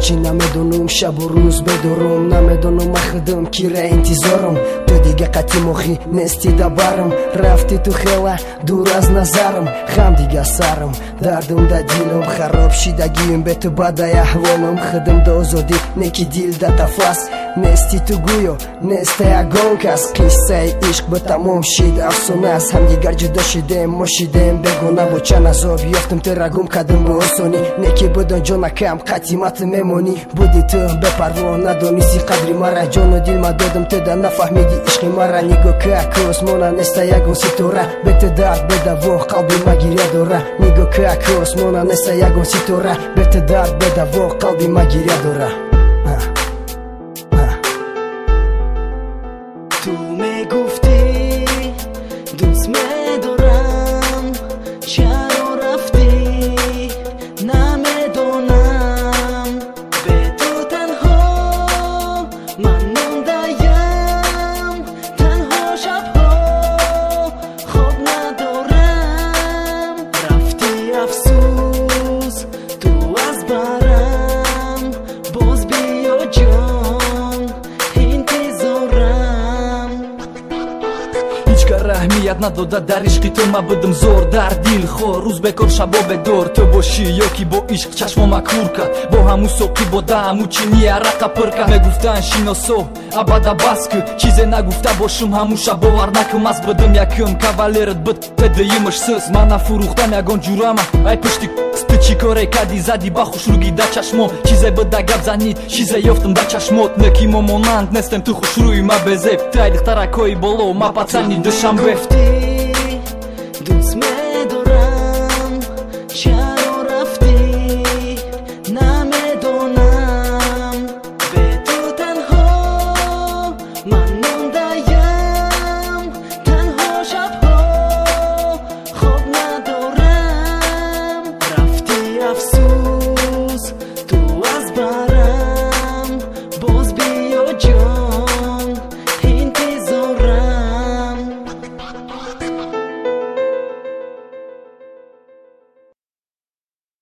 ҳарчи намедонум шабу рӯз бедорум намедонум ахдам кира интизорум ту дига қати мохӣ нести дабарам рафти ту хела дур аз назарам хам дига сарам дардум да дилам хароб шидагиюм бе ту бадай аҳволам хидам да озодӣ неки дил да тафас нести ту гӯё неста ягон кас қиссаи ишқ ба тамом шид афсона аст ҳамдигар ҷудо шидем мо шидем бегона бо чанд азоб ёфтам тера гум кардам бо осонӣ неки будон ҷонакам қатимат мемонӣ буди ту бепарво надонисти қадри мара ҷону дил ма додам ту да нафаҳмиди ишқи мара нигоҳ как осмона неста ягон ситора бете дард бедаво қалби ма гиря дора нигоҳ как осмона неста ягон ситора бете дард бедаво қалби ма гиря дора ту мегуфти дӯст медорам чаро рафти намедонам бе ту танҳо ман мондаям танҳо шабҳо хоб надорам рафти афсӯс ту аз барам боз биё ҷон интизорам аҳмият надода дар ишқи ту ма будам зор дар дил хор рӯз бекор шабо бедор ту бошӣ ёки бо ишқ чашмома кур кард бо ҳаму соқӣ бода ҳаму чини арақа пур кард мегуфтан шиносо абада бас ку чизе нагуфта бошум ҳаму шаб бовар накум аз будам якум кавалерат буд тедиимаш сӯз ман нафурӯхтам ягон ҷурама ай пушти ту чӣ коре кардӣ задӣ ба хушрӯгӣ да чашмо чизе буда гап занӣ чизе ёфтам да чашмот неки мо монанд нестем ту хушрӯи ма безеб тай духтаракҳои боло ма пацани душанбе дӯст